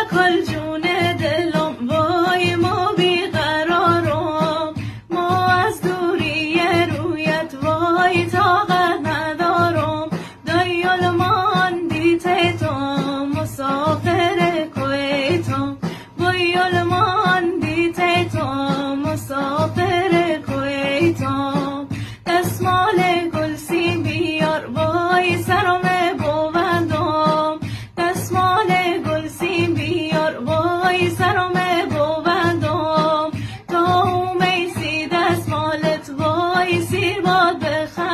کل جون دلم وای ما بیقرارم، ما از دوری رویت وای طاقت ندارم. دایال ماندی تیتم مسافر کویتم، دایال ماندی تیتم مسافر کویتم. دستمال گل سیم بیار وای سرم بوندم، دستمال گل سیم بیار وای سرم بوندم. تا میسی دستمالت وای سیر باد بخند